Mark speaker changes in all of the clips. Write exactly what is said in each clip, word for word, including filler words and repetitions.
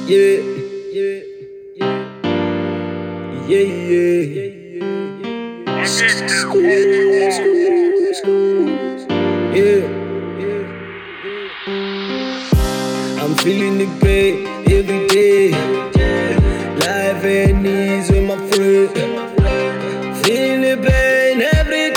Speaker 1: Yeah, yeah, yeah, yeah, yeah. Yeah, I'm feeling the pain every day. Life ain't easy, my friend. Feeling the pain every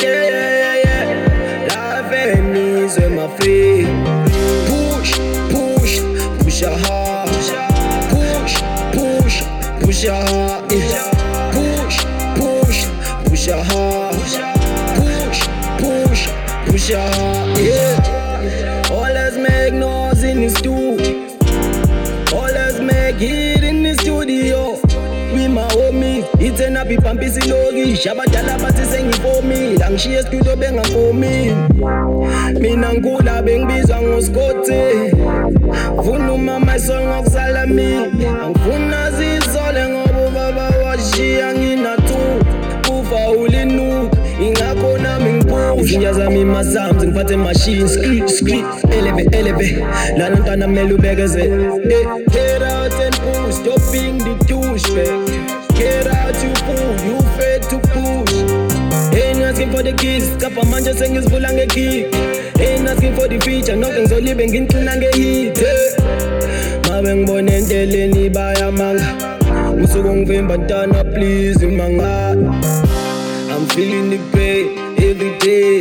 Speaker 1: day. Life ain't easy, my friend. Push, push, push your heart. Push, push, push your heart. Push, push, push your heart. Push, push, push your heart. Yeah. Always make noise in the studio. Always make it in the studio. We my homies, itena pipampi silogi. Shabadala bati sengi for me. Langshie studio benga for me. Mina ngula bengibizwa ngoScotty. Vunuma my song okusala mi. Angifuna zizole ngoba baba washiya nginathu. Kufa ulinuka ingakho nami ngipush. Izinja zami mazamzi ngiphathe machine. Skri skri eleve eleve. Lana ntwana mele ubegezele. Get out and push. Stop being the douche, man. Get out you fool. You fed to push. Ain't asking for the keys, kapa manje sengizivula ngekick. Ain't asking for the feature, nothing so living ngicina ngehit. Mabe ngibone enteleni bayamanga. Usuku ngivimba ntana please manga. I'm feeling the pain every day.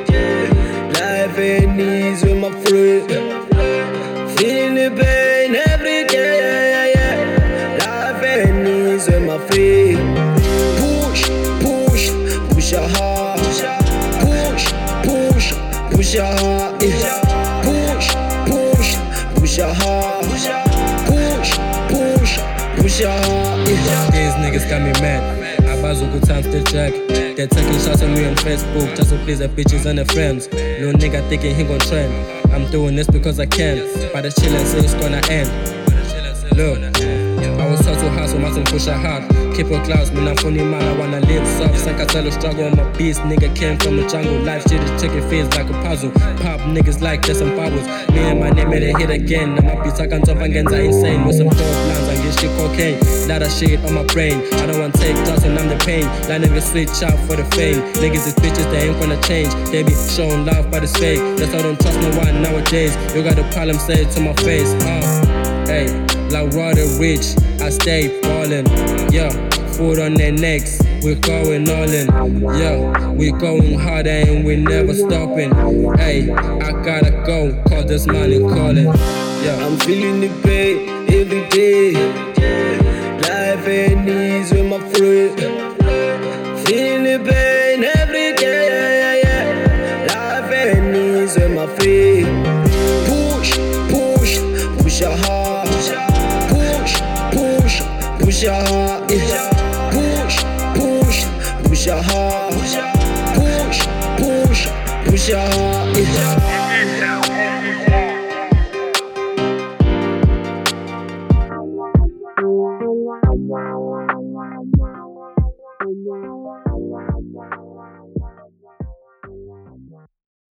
Speaker 1: Life ain't easy, my friend. Feeling the pain every day. Life ain't easy, my friend. Push, push, push your heart. Push, push, push your heart. Push, push, push your heart. Push, push, push your heart.
Speaker 2: These niggas got me mad. Abazuku time still jack. They're taking shots at me on Facebook just to please their bitches and their friends. Little nigga thinking he gon' trend. I'm doing this because I can. But the chillin' say it's gonna end. Look, I was taught to hustle, mustn't push her hard. Keep your clouds, man, I'm funny man, I wanna live soft. Psychotelo struggle on my beast, nigga came from the jungle. Life shit is chicken face like a puzzle. Pop niggas like there's some bubbles. Me and my name made a hit again. I'm a beast, I can jump against I insane. With some dope lines, I get shit cocaine. Lot of shit on my brain. I don't wanna take drugs and I'm the pain. Like niggas switch out for the fame. Niggas is bitches, they ain't gonna change. They be showing love but it's fake. That's why I don't trust no one nowadays. You got a problem, say it to my face. Uh, hey. Like Roddy Rich, I stay ballin', yeah. Foot on their necks, we're going all in, yeah. We going harder and we never stopping. Hey, I gotta go, cause this money calling, yeah.
Speaker 1: I'm feeling the pain every day. Life ain't easy, my friend. Feeling the pain every day. Life ain't easy, my friend. Push, push, push your heart. Push your heart, push, push, push your heart, push, push, push your heart.